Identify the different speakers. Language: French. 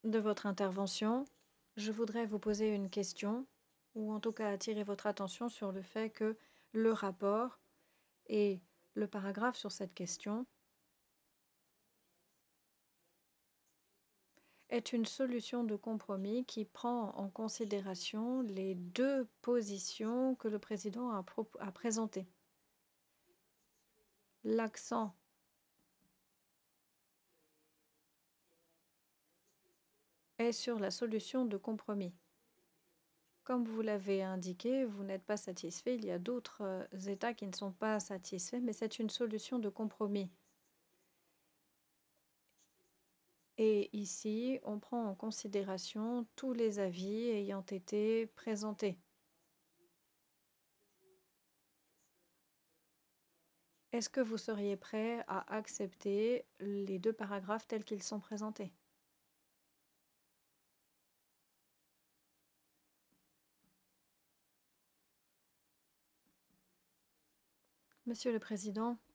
Speaker 1: de votre intervention. Je voudrais vous poser une question, ou en tout cas attirer votre attention sur le fait que le rapport et le paragraphe sur cette question est une solution de compromis qui prend en considération les deux positions que le président a présentées. L'accent est sur la solution de compromis. Comme vous l'avez indiqué, vous n'êtes pas satisfait. Il y a d'autres États qui ne sont pas satisfaits, mais c'est une solution de compromis. Et ici, on prend en considération tous les avis ayant été présentés. Est-ce que vous seriez prêt à accepter les deux paragraphes tels qu'ils sont présentés? Monsieur le Président,